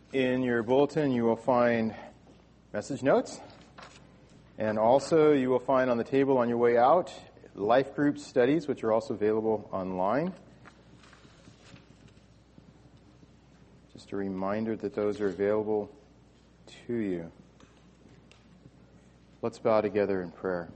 In your bulletin, you will find message notes, and also you will find on the table on your way out life group studies, which are also available online. Just a reminder that those are available to you. Let's bow together in prayer.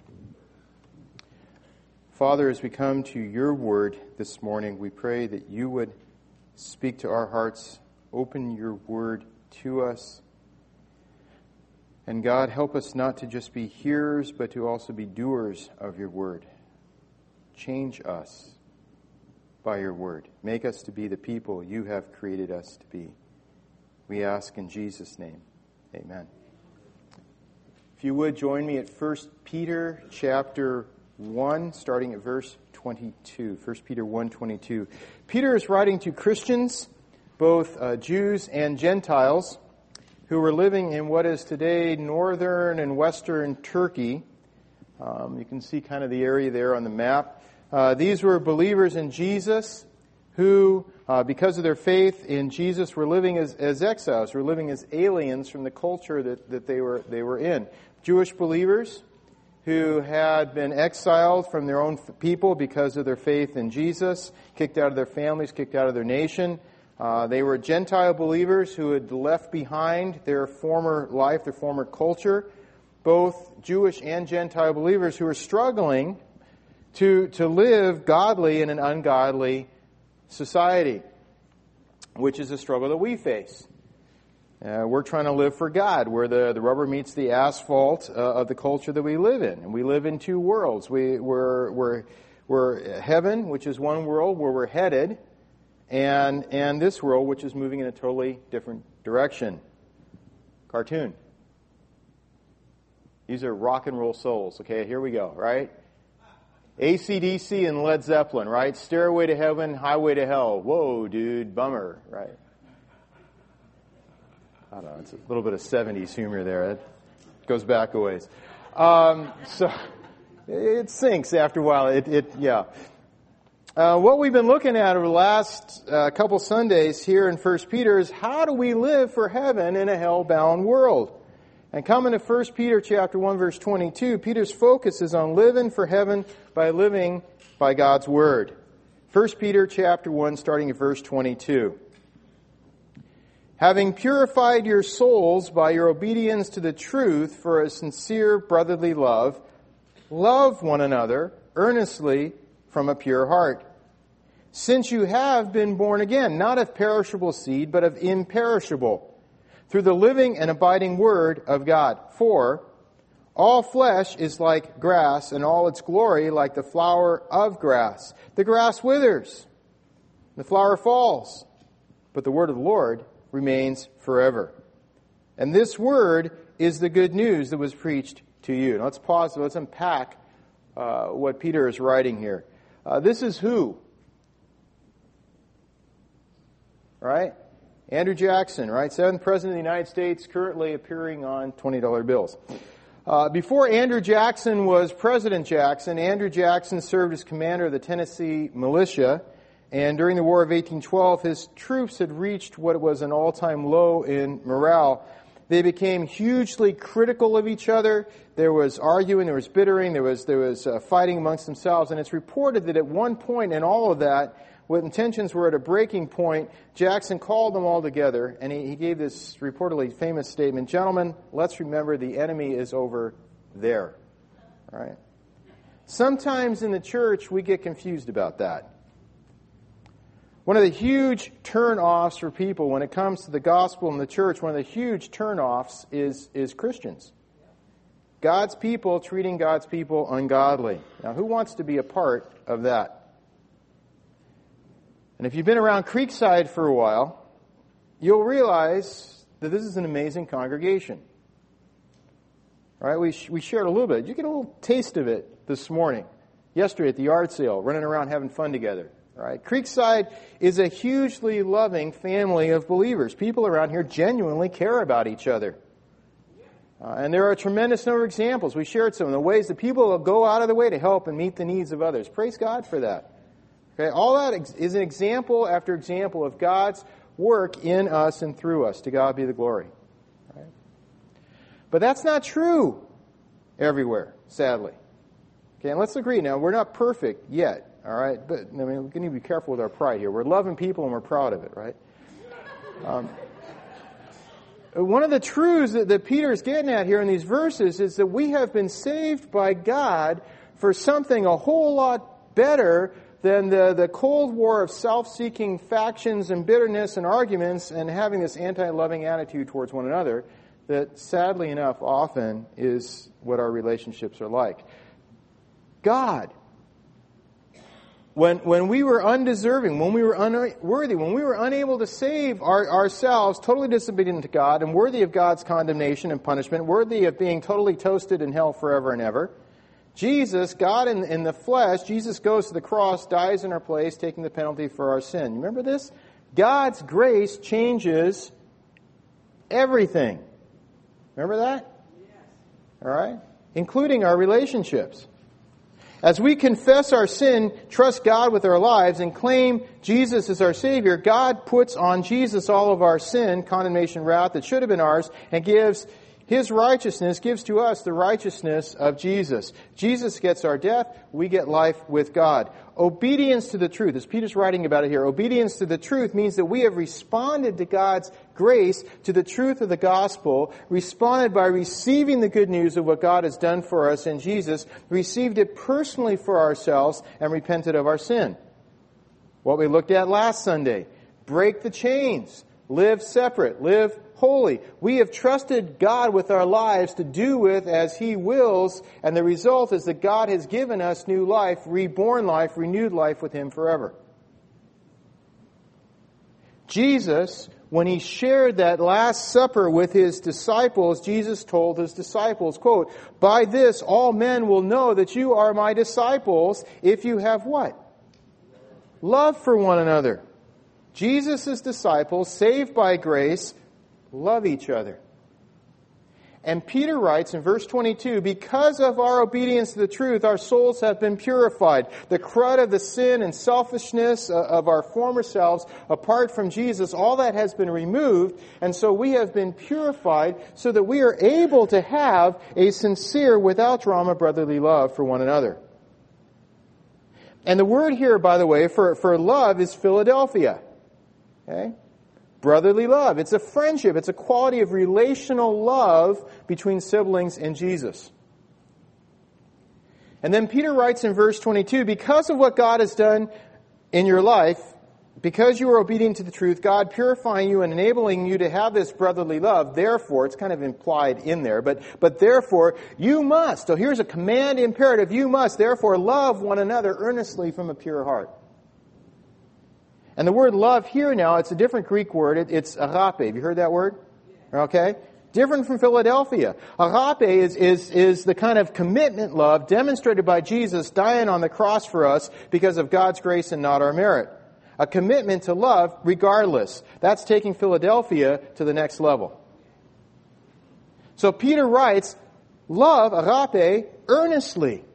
Father, as we come to your word this morning, we pray that you would speak to our hearts, open your word to us. And God, help us not to just be hearers, but to also be doers of your word. Change us by your word. Make us to be the people you have created us to be. We ask in Jesus' name. Amen. If you would join me at 1 Peter chapter 1, starting at verse 22. 1 Peter 1:22. Peter is writing to Christians, both Jews and Gentiles, who were living in what is today northern and western Turkey. You can see kind of the area there on the map. These were believers in Jesus who, because of their faith in Jesus, were living as exiles, were living as aliens from the culture that they were in. Jewish believers who had been exiled from their own people because of their faith in Jesus, kicked out of their families, kicked out of their nation. They were Gentile believers who had left behind their former life, their former culture. Both Jewish and Gentile believers who were struggling to live godly in an ungodly society, which is a struggle that we face. We're trying to live for God, where the rubber meets the asphalt of the culture that we live in. And we live in two worlds. We're heaven, which is one world where we're headed, and this world, which is moving in a totally different direction. Cartoon. These are rock and roll souls. Okay, here we go, right? AC/DC and Led Zeppelin, right? Stairway to Heaven, Highway to Hell. Whoa, dude, bummer, right? I don't know, it's a little bit of 70s humor there. It goes back a ways. So it sinks after a while. What we've been looking at over the last couple Sundays here in 1 Peter is how do we live for heaven in a hell-bound world? And coming to 1 Peter chapter 1, verse 22, Peter's focus is on living for heaven by living by God's Word. 1 Peter chapter 1, starting at verse 22. Having purified your souls by your obedience to the truth for a sincere brotherly love, love one another earnestly from a pure heart. Since you have been born again, not of perishable seed, but of imperishable, through the living and abiding Word of God. For all flesh is like grass, and all its glory like the flower of grass. The grass withers, the flower falls, but the word of the Lord remains forever. And this word is the good news that was preached to you. Now let's pause. Let's unpack what Peter is writing here. This is who? Right? Andrew Jackson, right? 7th President of the United States, currently appearing on $20 bills. Before Andrew Jackson was President Jackson, Andrew Jackson served as commander of the Tennessee militia. And during the War of 1812, his troops had reached what was an all-time low in morale. They became hugely critical of each other. There was arguing, there was bittering, there was fighting amongst themselves. And it's reported that at one point in all of that, when tensions were at a breaking point, Jackson called them all together, and he gave this reportedly famous statement, "Gentlemen, let's remember the enemy is over there." All right? Sometimes in the church, we get confused about that. One of the huge turn-offs for people when it comes to the gospel in the church, one of the huge turn-offs is Christians. God's people treating God's people ungodly. Now, who wants to be a part of that? And if you've been around Creekside for a while, you'll realize that this is an amazing congregation. All right, we shared a little bit. You get a little taste of it this morning. Yesterday at the yard sale, running around having fun together. All right, Creekside is a hugely loving family of believers. People around here genuinely care about each other. And there are a tremendous number of examples. We shared some of the ways that people will go out of their way to help and meet the needs of others. Praise God for that. Okay, all that is an example after example of God's work in us and through us. To God be the glory. Right? But that's not true everywhere, sadly. Okay, and let's agree now, we're not perfect yet, all right? But, I mean, we need to be careful with our pride here. We're loving people and we're proud of it, right? One of the truths that Peter is getting at here in these verses is that we have been saved by God for something a whole lot better than the Cold War of self-seeking factions and bitterness and arguments and having this anti-loving attitude towards one another that, sadly enough, often is what our relationships are like. God, when we were undeserving, when we were unworthy, when we were unable to save ourselves, totally disobedient to God and worthy of God's condemnation and punishment, worthy of being totally toasted in hell forever and ever, Jesus, God in the flesh, Jesus goes to the cross, dies in our place, taking the penalty for our sin. Remember this? God's grace changes everything. Remember that? Yes. All right? Including our relationships. As we confess our sin, trust God with our lives, and claim Jesus as our Savior, God puts on Jesus all of our sin, condemnation, wrath that should have been ours, and gives His righteousness, gives to us the righteousness of Jesus. Jesus gets our death, we get life with God. Obedience to the truth, as Peter's writing about it here, obedience to the truth means that we have responded to God's grace, to the truth of the gospel, responded by receiving the good news of what God has done for us in Jesus, received it personally for ourselves, and repented of our sin. What we looked at last Sunday, break the chains, live separate, live holy. We have trusted God with our lives to do with as He wills, and the result is that God has given us new life, reborn life, renewed life with Him forever. Jesus, when He shared that Last Supper with His disciples, Jesus told His disciples, quote, "By this all men will know that you are my disciples if you have" what? Love for one another. Jesus' disciples, saved by grace, love each other. And Peter writes in verse 22, because of our obedience to the truth, our souls have been purified. The crud of the sin and selfishness of our former selves, apart from Jesus, all that has been removed. And so we have been purified so that we are able to have a sincere, without drama, brotherly love for one another. And the word here, by the way, for love is Philadelphia. Okay? Brotherly love. It's a friendship. It's a quality of relational love between siblings and Jesus. And then Peter writes in verse 22, because of what God has done in your life, because you are obedient to the truth, God purifying you and enabling you to have this brotherly love, therefore, it's kind of implied in there, but therefore, you must, so here's a command imperative, you must therefore love one another earnestly from a pure heart. And the word love here now, it's a different Greek word. It's agape. Have you heard that word? Okay? Different from Philadelphia. Agape is the kind of commitment love demonstrated by Jesus dying on the cross for us because of God's grace and not our merit. A commitment to love regardless. That's taking Philadelphia to the next level. So Peter writes, love, agape, earnestly.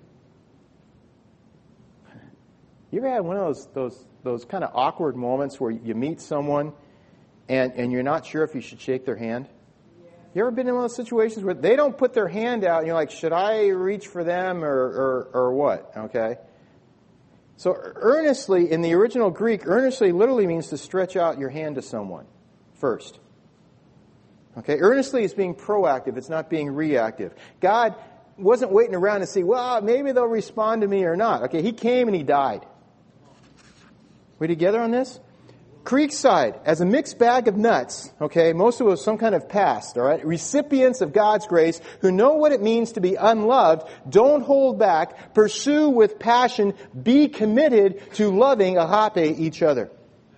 You ever had one of those kind of awkward moments where you meet someone and you're not sure if you should shake their hand? You ever been in one of those situations where they don't put their hand out and you're like, should I reach for them or what? Okay? So earnestly, in the original Greek, earnestly literally means to stretch out your hand to someone first. Okay? Earnestly is being proactive. It's not being reactive. God wasn't waiting around to see, well, maybe they'll respond to me or not. Okay? He came and He died. We together on this? Creekside, as a mixed bag of nuts, okay, most of us some kind of past, all right, recipients of God's grace who know what it means to be unloved, don't hold back, pursue with passion, be committed to loving agape each other.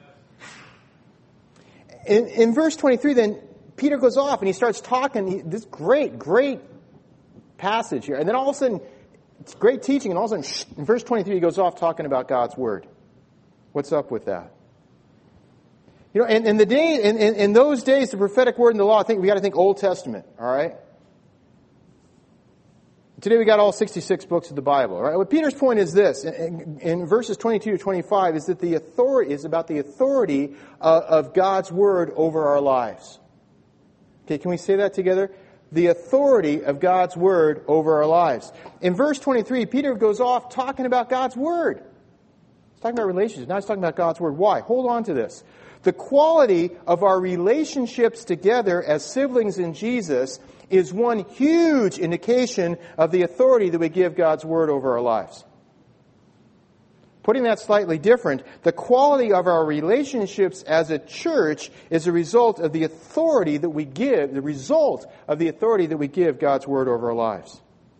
In verse 23 then, Peter goes off and he starts talking, this great passage here, and then all of a sudden, it's great teaching, and all of a sudden, in verse 23 he goes off talking about God's Word. What's up with that? You know, in those days, the prophetic word and the law, we got to think Old Testament, all right? Today we got all 66 books of the Bible, right? What Peter's point is this, in verses 22 to 25, is that the authority is about the authority of God's Word over our lives. Okay, can we say that together? The authority of God's Word over our lives. In verse 23, Peter goes off talking about God's Word. He's talking about relationships. Now he's talking about God's Word. Why? Hold on to this. The quality of our relationships together as siblings in Jesus is one huge indication of the authority that we give God's Word over our lives. Putting that slightly different, the quality of our relationships as a church is a result of the authority that we give, the result of the authority that we give God's Word over our lives.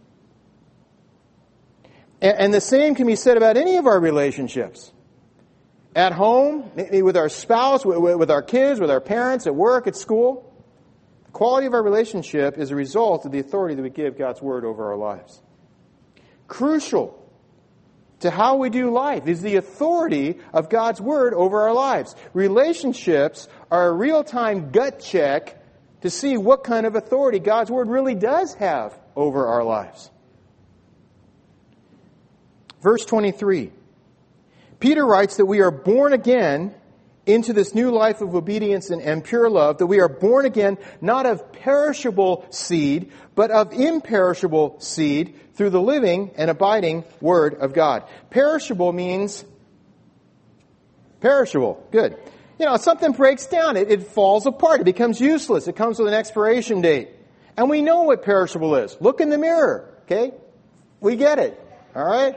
And the same can be said about any of our relationships. At home, maybe with our spouse, with our kids, with our parents, at work, at school. The quality of our relationship is a result of the authority that we give God's Word over our lives. Crucial to how we do life is the authority of God's Word over our lives. Relationships are a real-time gut check to see what kind of authority God's Word really does have over our lives. Verse 23. Peter writes that we are born again into this new life of obedience and pure love, that we are born again not of perishable seed, but of imperishable seed through the living and abiding Word of God. Perishable means perishable. Good. You know, something breaks down. It falls apart. It becomes useless. It comes with an expiration date. And we know what perishable is. Look in the mirror. Okay? We get it. All right?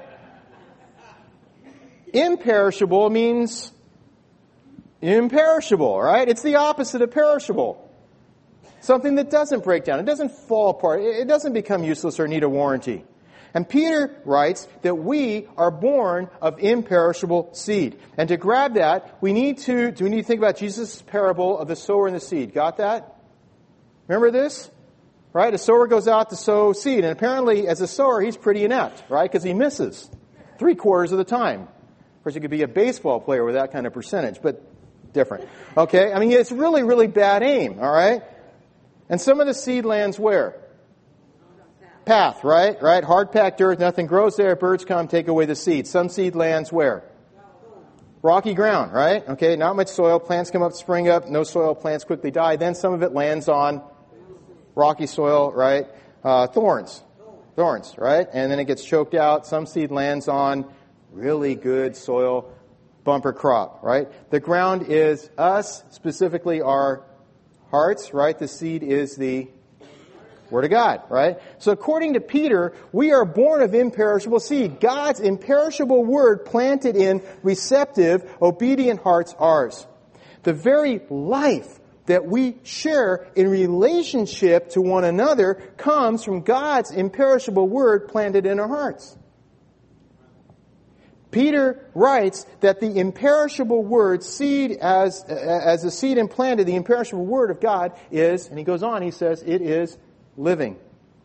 Imperishable means imperishable, right? It's the opposite of perishable. Something that doesn't break down. It doesn't fall apart. It doesn't become useless or need a warranty. And Peter writes that we are born of imperishable seed. And to grab that, we need to think about Jesus' parable of the sower and the seed. Got that? Remember this? Right? A sower goes out to sow seed. And apparently, as a sower, he's pretty inept, right? Because he misses 3/4 of the time. Of course, you could be a baseball player with that kind of percentage, but different. Okay? I mean, it's really, really bad aim, all right? And some of the seed lands where? Path, right? Right? Hard-packed earth, nothing grows there, birds come, take away the seed. Some seed lands where? Rocky ground, right? Okay, not much soil, plants come up, spring up, no soil, plants quickly die. Then some of it lands on rocky soil, right? Thorns, right? And then it gets choked out. Some seed lands on really good soil, bumper crop, right? The ground is us, specifically our hearts, right? The seed is the Word of God, right? So according to Peter, we are born of imperishable seed. God's imperishable Word planted in receptive, obedient hearts ours. The very life that we share in relationship to one another comes from God's imperishable Word planted in our hearts. Peter writes that the imperishable Word, seed as a seed implanted, the imperishable Word of God is, and he goes on, he says, it is living.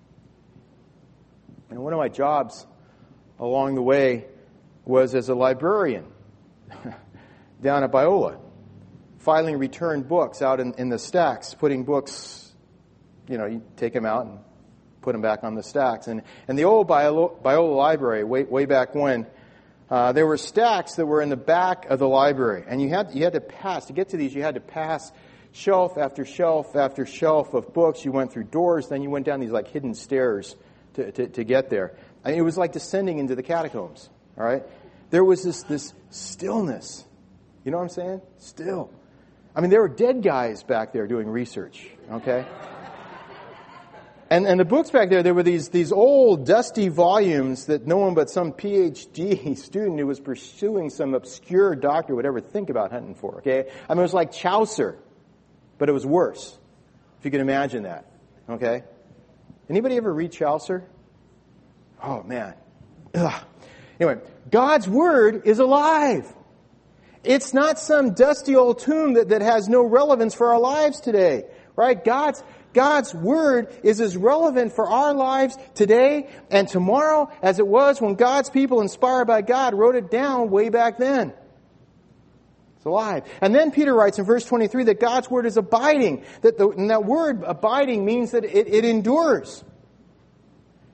And one of my jobs along the way was as a librarian down at Biola, filing returned books out in the stacks, putting books, you take them out and put them back on the stacks. And the old Biola library, way back when, there were stacks that were in the back of the library, and you had to pass, to get to these, you had to pass shelf after shelf after shelf of books. You went through doors, then you went down these like hidden stairs to get there. I mean, it was like descending into the catacombs, all right? There was this stillness. You know what I'm saying? Still. I mean, there were dead guys back there doing research, okay? And the books back there were these old, dusty volumes that no one but some PhD student who was pursuing some obscure doctor would ever think about hunting for, okay? I mean, it was like Chaucer, but it was worse, if you can imagine that, okay? Anybody ever read Chaucer? Oh, man. Ugh. Anyway, God's Word is alive. It's not some dusty old tomb that has no relevance for our lives today, right? God's Word is as relevant for our lives today and tomorrow as it was when God's people, inspired by God, wrote it down way back then. It's alive. And then Peter writes in verse 23 that God's Word is abiding. And that word abiding means that it endures.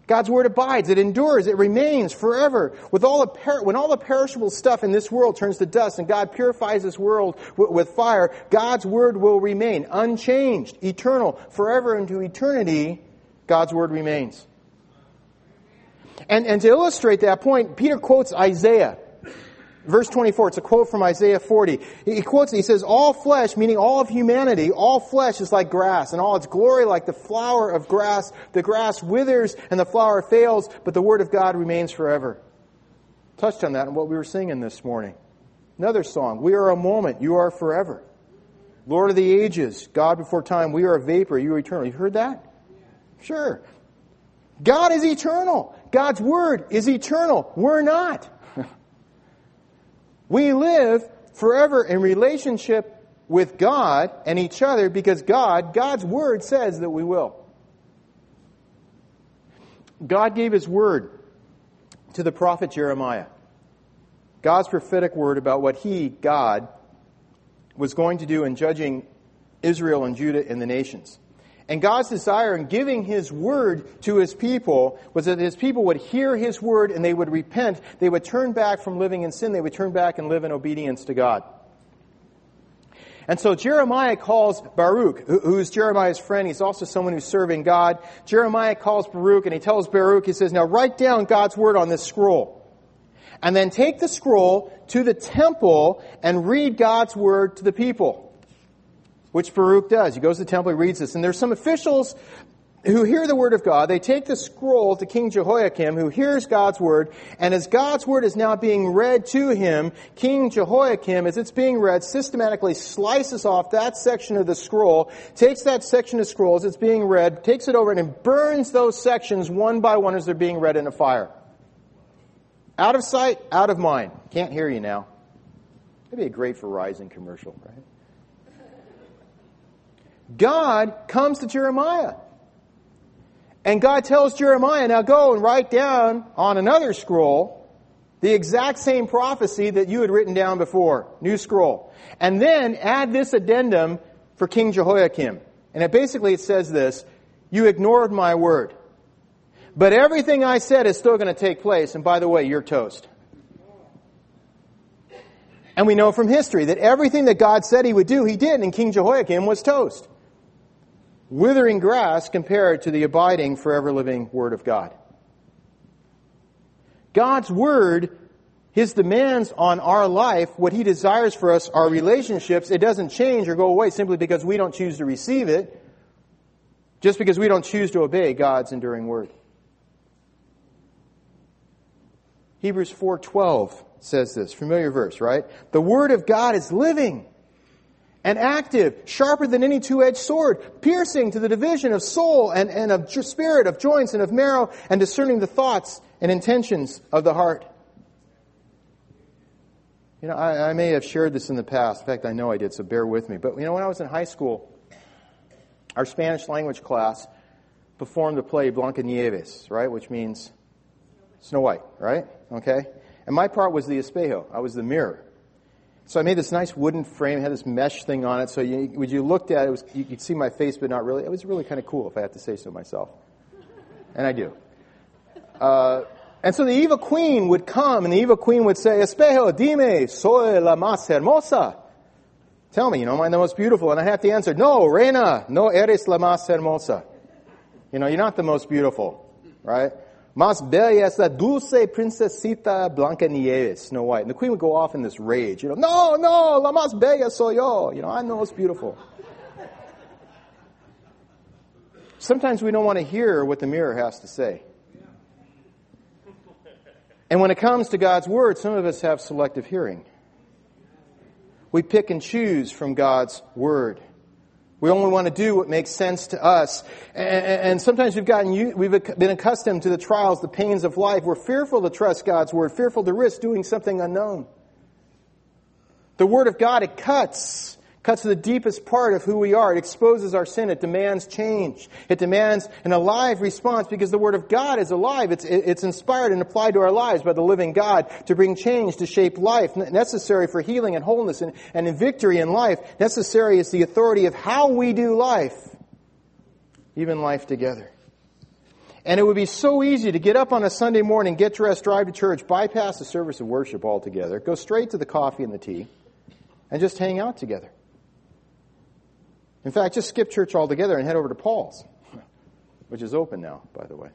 God's Word abides, it endures, it remains forever. When all the perishable stuff in this world turns to dust and God purifies this world with fire, God's Word will remain unchanged, eternal, forever into eternity. God's Word remains. And to illustrate that point, Peter quotes Isaiah. Verse 24, it's a quote from Isaiah 40. He quotes it, he says, all flesh, meaning all of humanity, all flesh is like grass, and all its glory like the flower of grass. The grass withers and the flower fails, but the word of God remains forever. Touched on that in what we were singing this morning. Another song, we are a moment, you are forever. Lord of the ages, God before time, we are a vapor, you are eternal. You heard that? Sure. God is eternal. God's word is eternal. We're not. We live forever in relationship with God and each other because God's word says that we will. God gave His word to the prophet Jeremiah. God's prophetic word about what He, God, was going to do in judging Israel and Judah and the nations. And God's desire in giving His word to His people was that His people would hear His word and they would repent. They would turn back from living in sin. They would turn back and live in obedience to God. And so Jeremiah calls Baruch, who's Jeremiah's friend. He's also someone who's serving God. Jeremiah calls Baruch and he tells Baruch, he says, now write down God's word on this scroll. And then take the scroll to the temple and read God's word to the people. Which Baruch does. He goes to the temple, he reads this. And there's some officials who hear the word of God. They take the scroll to King Jehoiakim, who hears God's word. And as God's word is now being read to him, King Jehoiakim, as it's being read, systematically slices off that section of the scroll, takes that section of scroll as it's being read, takes it over and burns those sections one by one as they're being read in a fire. Out of sight, out of mind. Can't hear you now. That'd be a great Verizon commercial, right? God comes to Jeremiah. And God tells Jeremiah, now go and write down on another scroll the exact same prophecy that you had written down before. New scroll. And then add this addendum for King Jehoiakim. And it says this, you ignored my word. But everything I said is still going to take place. And by the way, you're toast. And we know from history that everything that God said He would do, He did. And King Jehoiakim was toast. Withering grass compared to the abiding, forever living Word of God. God's Word, His demands on our life, what He desires for us, our relationships, it doesn't change or go away simply because we don't choose to receive it, just because we don't choose to obey God's enduring Word. Hebrews 4:12 says this, familiar verse, right? The Word of God is living and active, sharper than any two-edged sword, piercing to the division of soul and of spirit, of joints and of marrow, and discerning the thoughts and intentions of the heart. You know, I may have shared this in the past. In fact, I know I did, so bear with me. But, you know, when I was in high school, our Spanish language class performed the play Blancanieves, right, which means Snow White, right? Okay? And my part was the espejo. I was the mirror. So I made this nice wooden frame, it had this mesh thing on it, so when you looked at it, you could see my face, but not really. It was really kind of cool, if I have to say so myself. And I do. And so the evil queen would come, and the evil queen would say, Espejo, dime, soy la más hermosa. Tell me, am I the most beautiful? And I have to answer, no, reina, no eres la más hermosa. You're not the most beautiful, right? Más bella es la dulce princesita Blancanieves, Snow White. And the queen would go off in this rage. No, la más bella soy yo. I'm the most beautiful. Sometimes we don't want to hear what the mirror has to say. And when it comes to God's Word, some of us have selective hearing. We pick and choose from God's Word. We only want to do what makes sense to us. And sometimes we've been accustomed to the trials, the pains of life. We're fearful to trust God's Word, fearful to risk doing something unknown. The Word of God, it cuts to the deepest part of who we are. It exposes our sin. It demands change. It demands an alive response because the Word of God is alive. It's inspired and applied to our lives by the living God to bring change, to shape life, necessary for healing and wholeness and in victory in life. Necessary is the authority of how we do life, even life together. And it would be so easy to get up on a Sunday morning, get dressed, drive to church, bypass the service of worship altogether, go straight to the coffee and the tea, and just hang out together. In fact, just skip church altogether and head over to Paul's, which is open now, by the way.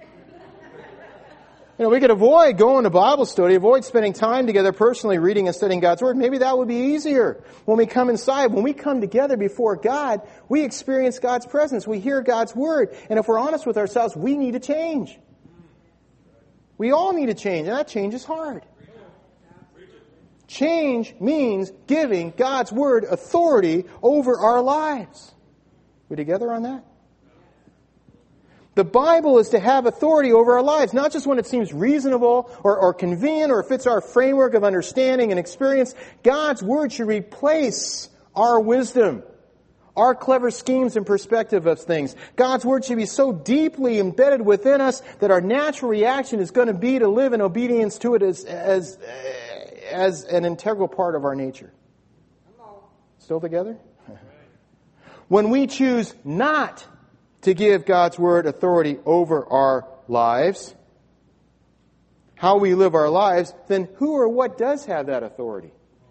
We could avoid going to Bible study, avoid spending time together personally reading and studying God's Word. Maybe that would be easier when we come inside. When we come together before God, we experience God's presence. We hear God's Word. And if we're honest with ourselves, we need to change. We all need to change, and that change is hard. Change means giving God's Word authority over our lives. We together on that? The Bible is to have authority over our lives, not just when it seems reasonable or convenient or fits our framework of understanding and experience. God's Word should replace our wisdom, our clever schemes and perspective of things. God's Word should be so deeply embedded within us that our natural reaction is going to be to live in obedience to it as an integral part of our nature. Still together? When we choose not to give God's Word authority over our lives, how we live our lives, then who or what does have that authority?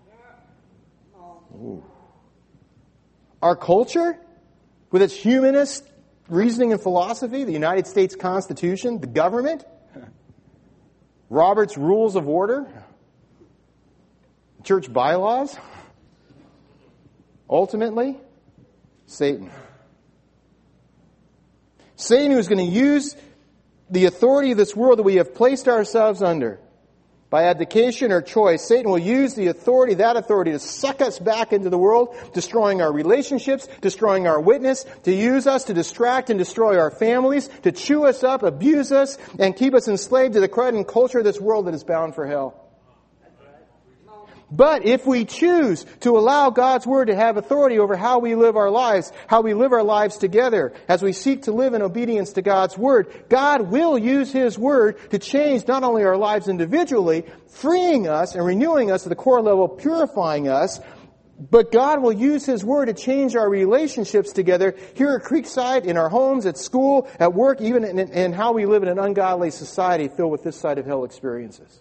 Ooh. Our culture, with its humanist reasoning and philosophy, the United States Constitution, the government, Robert's Rules of Order, church bylaws, ultimately, Satan. Satan, who is going to use the authority of this world that we have placed ourselves under by abdication or choice, Satan will use that authority to suck us back into the world, destroying our relationships, destroying our witness, to use us to distract and destroy our families, to chew us up, abuse us, and keep us enslaved to the crud and culture of this world that is bound for hell. But if we choose to allow God's Word to have authority over how we live our lives together, as we seek to live in obedience to God's Word, God will use His Word to change not only our lives individually, freeing us and renewing us at the core level, purifying us, but God will use His Word to change our relationships together here at Creekside, in our homes, at school, at work, even in how we live in an ungodly society filled with this side of hell experiences.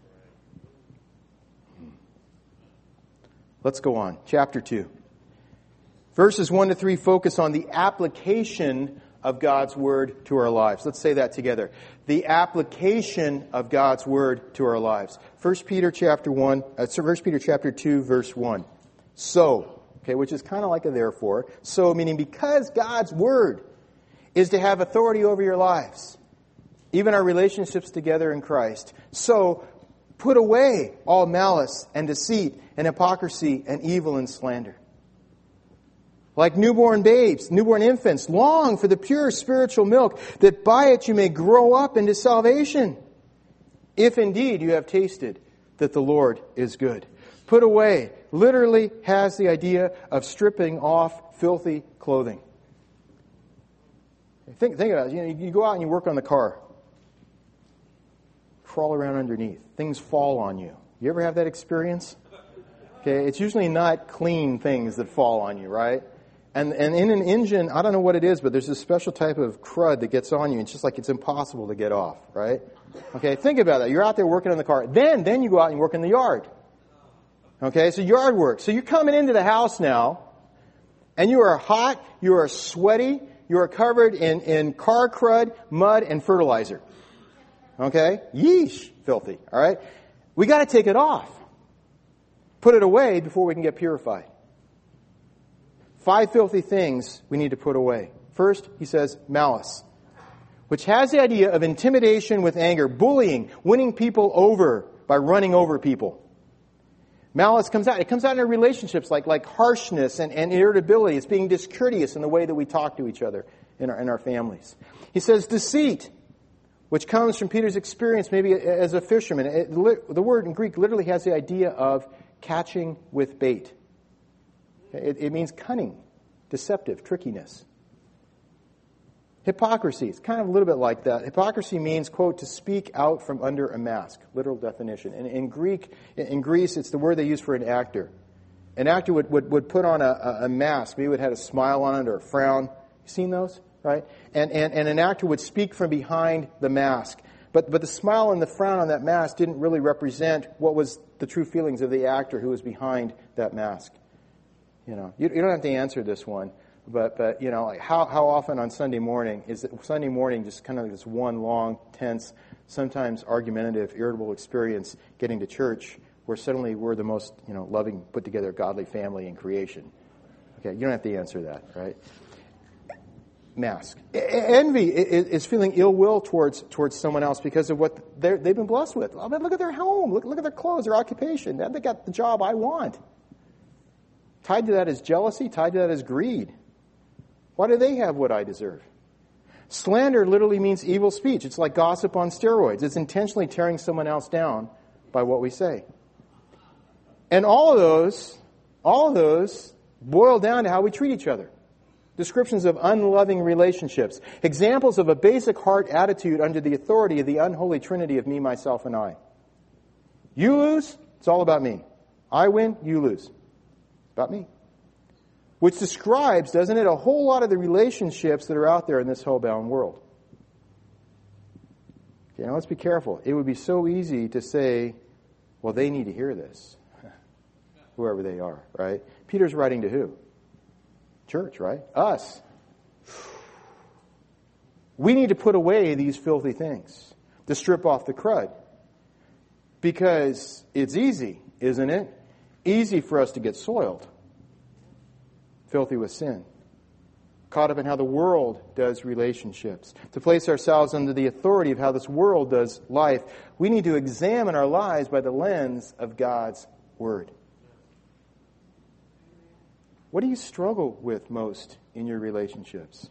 Let's go on. Chapter 2. Verses 1 to 3 focus on the application of God's Word to our lives. Let's say that together. The application of God's Word to our lives. 1 Peter chapter 2, verse 1. So, which is kind of like a therefore. So, meaning because God's Word is to have authority over your lives, even our relationships together in Christ. So, put away all malice and deceit and hypocrisy and evil and slander. Like newborn babes, newborn infants, long for the pure spiritual milk, that by it you may grow up into salvation, if indeed you have tasted that the Lord is good. Put away literally has the idea of stripping off filthy clothing. Think about it. You go out and you work on the car. Crawl around underneath. Things fall on you. You ever have that experience? It's usually not clean things that fall on you, right? And in an engine, I don't know what it is, but there's this special type of crud that gets on you. It's just like it's impossible to get off, right? Think about that. You're out there working on the car. Then you go out and work in the yard. So yard work. So you're coming into the house now, and you are hot, you are sweaty, you are covered in car crud, mud, and fertilizer. Yeesh, filthy, all right? We got to take it off. Put it away before we can get purified. 5 filthy things we need to put away. First, he says, malice, which has the idea of intimidation with anger, bullying, winning people over by running over people. Malice comes out. It comes out in our relationships like harshness and irritability. It's being discourteous in the way that we talk to each other in our families. He says deceit, which comes from Peter's experience maybe as a fisherman. The word in Greek literally has the idea of catching with bait. It means cunning, deceptive, trickiness. Hypocrisy, it's kind of a little bit like that. Hypocrisy means, quote, to speak out from under a mask, literal definition. And in Greece, it's the word they use for an actor. An actor would put on a mask. Maybe it had a smile on it or a frown. You seen those? right? And an actor would speak from behind the mask. But the smile and the frown on that mask didn't really represent what was the true feelings of the actor who was behind that mask. You don't have to answer this one, but like how often on Sunday morning is Sunday morning just kind of this one long, tense, sometimes argumentative, irritable experience getting to church where suddenly we're the most loving, put together, godly family in creation? Okay, you don't have to answer that, right? Mask. Envy is feeling ill will towards someone else because of what they've been blessed with. I mean, look at their home. Look at their clothes, their occupation. They got the job I want. Tied to that is jealousy. Tied to that is greed. Why do they have what I deserve? Slander literally means evil speech. It's like gossip on steroids. It's intentionally tearing someone else down by what we say. And all of those boil down to how we treat each other. Descriptions of unloving relationships. Examples of a basic heart attitude under the authority of the unholy trinity of me, myself, and I. You lose, it's all about me. I win, you lose. It's about me. Which describes, doesn't it, a whole lot of the relationships that are out there in this hell-bound world. Okay, now let's be careful. It would be so easy to say, well, they need to hear this. Whoever they are, right? Peter's writing to who? Church, right? Us. We need to put away these filthy things, to strip off the crud. Because it's easy, isn't it? Easy for us to get soiled. Filthy with sin. Caught up in how the world does relationships. To place ourselves under the authority of how this world does life. We need to examine our lives by the lens of God's Word. What do you struggle with most in your relationships?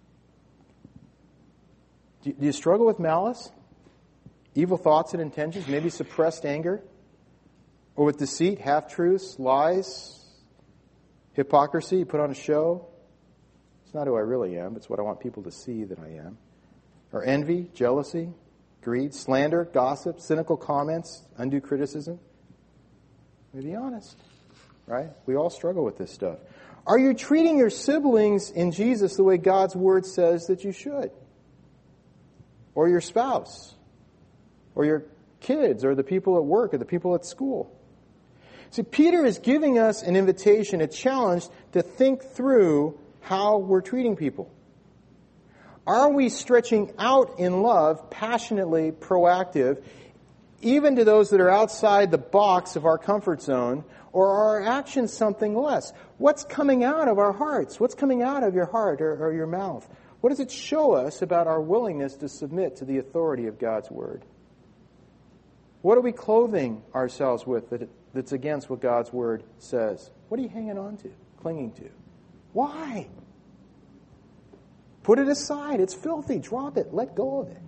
Do you struggle with malice? Evil thoughts and intentions? Maybe suppressed anger? Or with deceit, half-truths, lies, hypocrisy? You put on a show? It's not who I really am. It's what I want people to see that I am. Or envy, jealousy, greed, slander, gossip, cynical comments, undue criticism? Let me be honest. Right? We all struggle with this stuff. Are you treating your siblings in Jesus the way God's Word says that you should? Or your spouse? Or your kids? Or the people at work? Or the people at school? See, Peter is giving us an invitation, a challenge to think through how we're treating people. Are we stretching out in love, passionately proactive, even to those that are outside the box of our comfort zone? Or are our actions something less? What's coming out of our hearts? What's coming out of your heart or your mouth? What does it show us about our willingness to submit to the authority of God's Word? What are we clothing ourselves with that's against what God's Word says? What are you hanging on to, clinging to? Why? Put it aside. It's filthy. Drop it. Let go of it.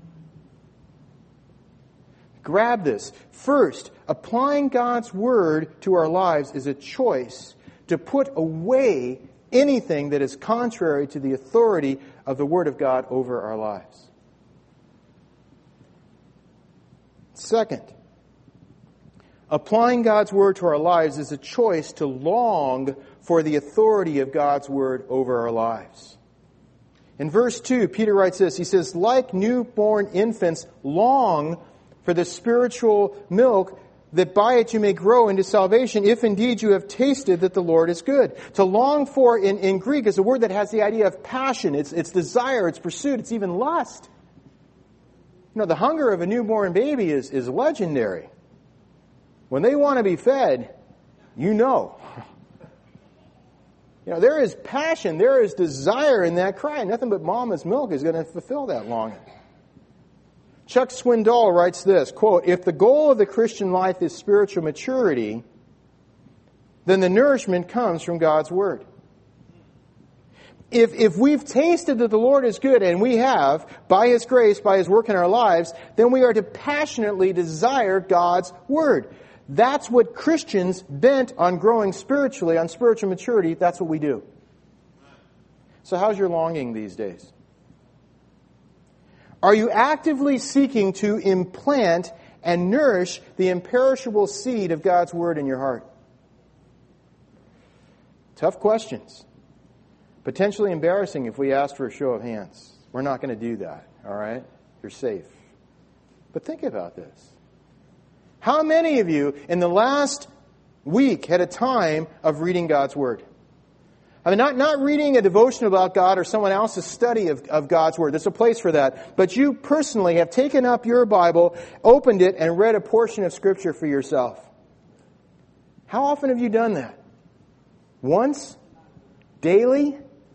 Grab this. First, applying God's Word to our lives is a choice to put away anything that is contrary to the authority of the Word of God over our lives. Second, applying God's Word to our lives is a choice to long for the authority of God's Word over our lives. In verse 2, Peter writes this. He says, like newborn infants, long for the spiritual milk, that by it you may grow into salvation, if indeed you have tasted that the Lord is good. To long for in Greek is a word that has the idea of passion. It's desire, it's pursuit, it's even lust. You know, the hunger of a newborn baby is legendary. When they want to be fed, you know. You know, there is passion, there is desire in that cry. Nothing but mama's milk is going to fulfill that longing. Chuck Swindoll writes this, quote, if the goal of the Christian life is spiritual maturity, then the nourishment comes from God's Word. If we've tasted that the Lord is good, and we have, by His grace, by His work in our lives, then we are to passionately desire God's Word. That's what Christians bent on growing spiritually, on spiritual maturity, that's what we do. So how's your longing these days? Are you actively seeking to implant and nourish the imperishable seed of God's Word in your heart? Tough questions. Potentially embarrassing if we ask for a show of hands. We're not going to do that, all right? You're safe. But think about this. How many of you in the last week had a time of reading God's Word? I mean, not reading a devotion about God or someone else's study of God's Word. There's a place for that. But you personally have taken up your Bible, opened it, and read a portion of Scripture for yourself. How often have you done that? Once? Daily?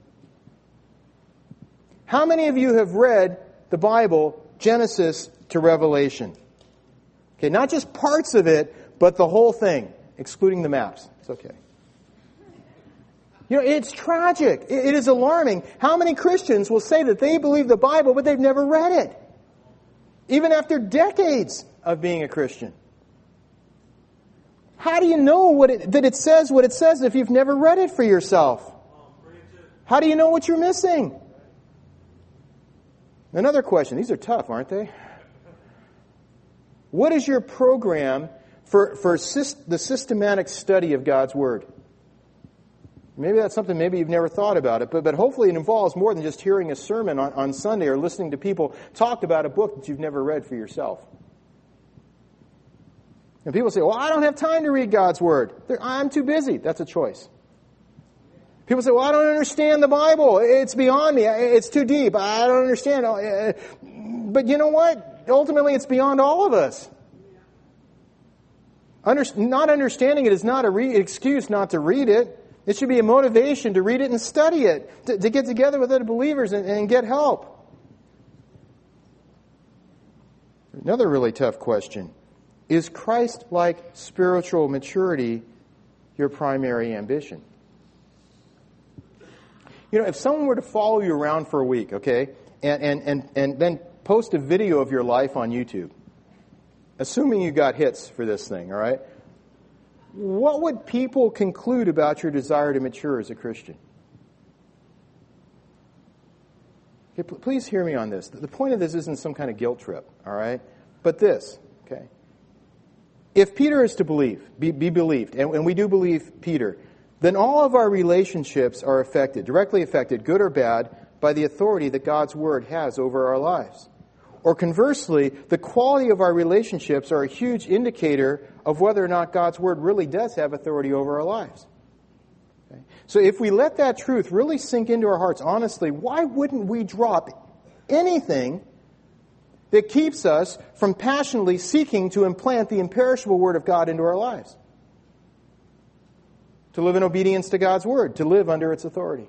How many of you have read the Bible, Genesis to Revelation? Okay, not just parts of it, but the whole thing, excluding the maps. It's okay. You know, it's tragic. It is alarming. How many Christians will say that they believe the Bible, but they've never read it? Even after decades of being a Christian. How do you know that it says what it says if you've never read it for yourself? How do you know what you're missing? Another question. These are tough, aren't they? What is your program for the systematic study of God's Word? Maybe that's something, maybe you've never thought about it, but hopefully it involves more than just hearing a sermon on Sunday or listening to people talk about a book that you've never read for yourself. And people say, well, I don't have time to read God's Word. I'm too busy. That's a choice. People say, well, I don't understand the Bible. It's beyond me. It's too deep. I don't understand. But you know what? Ultimately, it's beyond all of us. Not understanding it is not an excuse not to read it. It should be a motivation to read it and study it, to get together with other believers and get help. Another really tough question. Is Christ-like spiritual maturity your primary ambition? You know, if someone were to follow you around for a week, okay, and then post a video of your life on YouTube, assuming you got hits for this thing, all right, what would people conclude about your desire to mature as a Christian? Okay, please hear me on this. The point of this isn't some kind of guilt trip, all right, but this, okay. If Peter is to be believed, and we do believe Peter, then all of our relationships are affected, directly affected, good or bad, by the authority that God's Word has over our lives. Or conversely, the quality of our relationships are a huge indicator of whether or not God's Word really does have authority over our lives. Okay? So if we let that truth really sink into our hearts honestly, why wouldn't we drop anything that keeps us from passionately seeking to implant the imperishable Word of God into our lives? To live in obedience to God's Word, to live under its authority.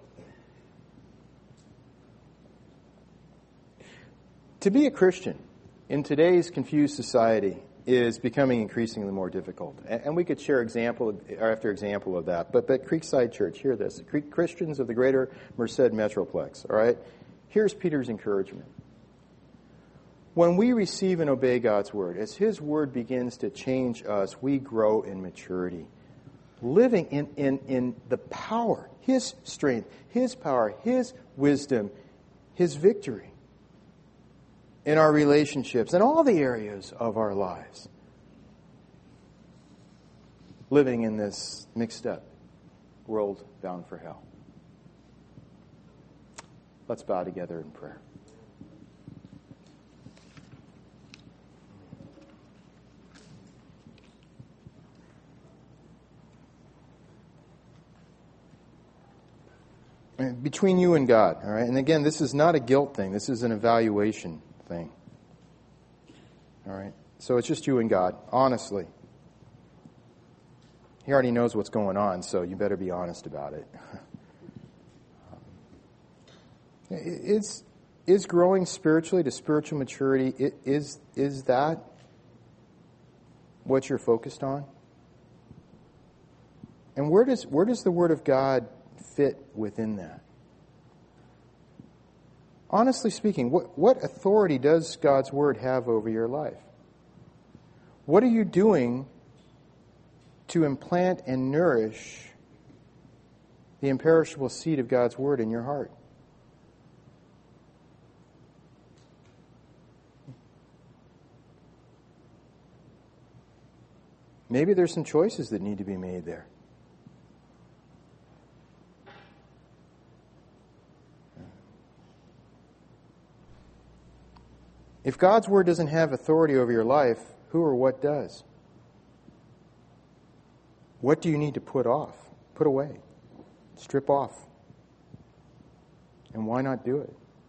To be a Christian in today's confused society is becoming increasingly more difficult. And we could share example after example of that. But Creekside Church, hear this. Christians of the greater Merced Metroplex, all right? Here's Peter's encouragement. When we receive and obey God's Word, as His Word begins to change us, we grow in maturity. Living in the power, His strength, His power, His wisdom, His victory in our relationships and all the areas of our lives. Living in this mixed up world bound for hell. Let's bow together in prayer. Between you and God, all right? And again, this is not a guilt thing. This is an evaluation thing. All right? So it's just you and God, honestly. He already knows what's going on, so you better be honest about it. Is growing spiritually to spiritual maturity, is that what you're focused on? And where does the Word of God fit within that? Honestly speaking, what authority does God's Word have over your life? What are you doing to implant and nourish the imperishable seed of God's Word in your heart? Maybe there's some choices that need to be made there. If God's Word doesn't have authority over your life, who or what does? What do you need to put away, strip off? And why not do it?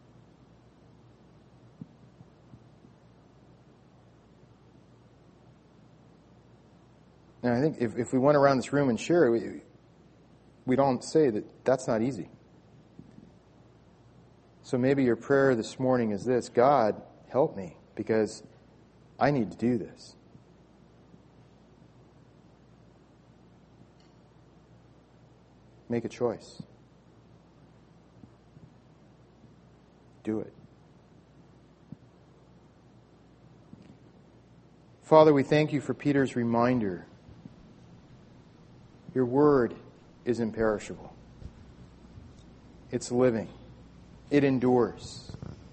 Now, I think if we went around this room and share it, we'd all say that that's not easy. So maybe your prayer this morning is this: God, help me, because I need to do this. Make a choice. Do it. Father, we thank you for Peter's reminder. Your word is imperishable. It's living. It endures.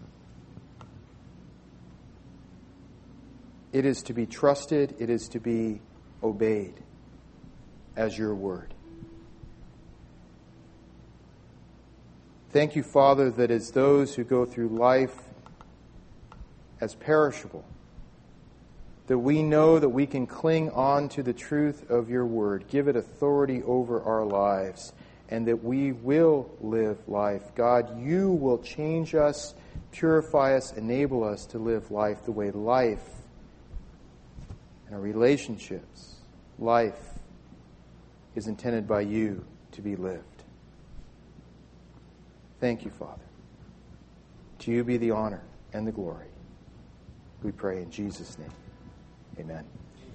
It is to be trusted. It is to be obeyed as your word. Thank you, Father, that as those who go through life as perishable, that we know that we can cling on to the truth of your word, give it authority over our lives, and that we will live life. God, you will change us, purify us, enable us to live life the way life and our relationships, life is intended by you to be lived. Thank you, Father. To you be the honor and the glory. We pray in Jesus' name. Amen.